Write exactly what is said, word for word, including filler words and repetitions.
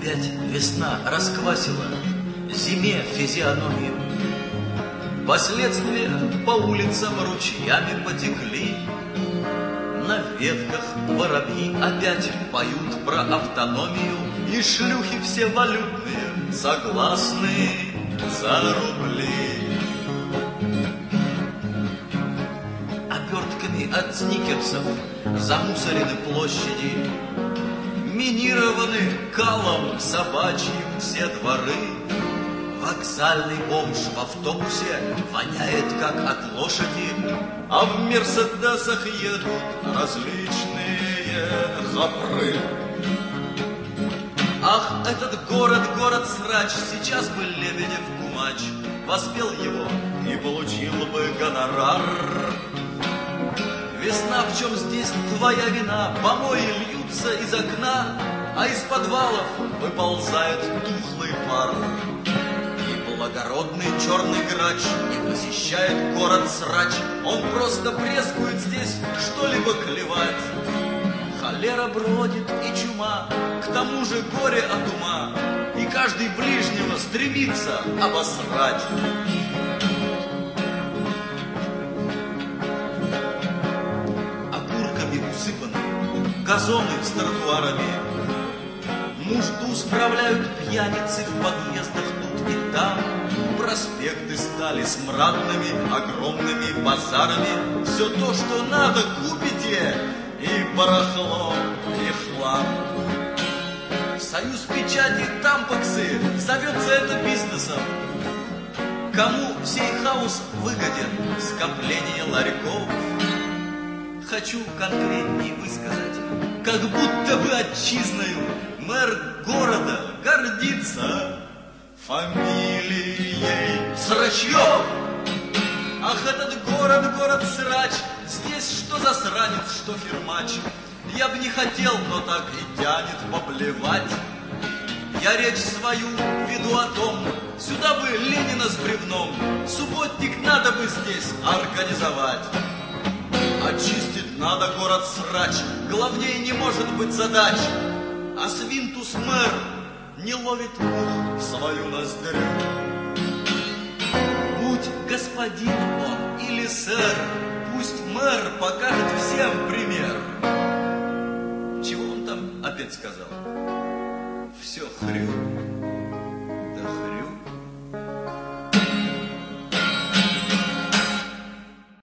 опять весна расквасила зиме физиономию. Последствия по улицам ручьями потекли. На ветках воробьи опять поют про автономию. И шлюхи все валютные согласны за рубли. Обертками от сникерсов замусорены площади. Минированы калом собачьим все дворы. Вокзальный бомж в автобусе воняет, как от лошади, а в мерседесах едут различные запры. Ах, этот город, город-срач, сейчас бы Лебедев кумач воспел его и получил бы гонорар. Весна, в чем здесь твоя вина? Помои льются из окна, а из подвалов выползает тухлый пар. Благородный черный грач не посещает город-срач. Он просто брезгует здесь что-либо клевать. Холера бродит и чума, к тому же горе от ума, и каждый ближнего стремится обосрать. Окурками усыпаны газоны с тротуарами. Нужду справляют пьяницы в подъездах тут и там. Проспекты стали смрадными, огромными базарами. Все то, что надо, купите, и барахло, и хлам. Союз печати тампаксы зовется это бизнесом. Кому сей хаос выгоден? Скопление ларьков. Хочу конкретней высказать, как будто бы отчизною мэр города гордится фамилией Срачьев. Ах, этот город, город-срач, здесь что засранец, что фирмач. Я бы не хотел, но так и тянет поплевать. Я речь свою веду о том, сюда бы Ленина с бревном, субботник надо бы здесь организовать. Очистить надо город-срач, главнее не может быть задач. А свинтус-мэр не ловит мух в свою ноздрю. Будь господин он или сэр, пусть мэр покажет всем пример. Чего он там опять сказал? Все хрю.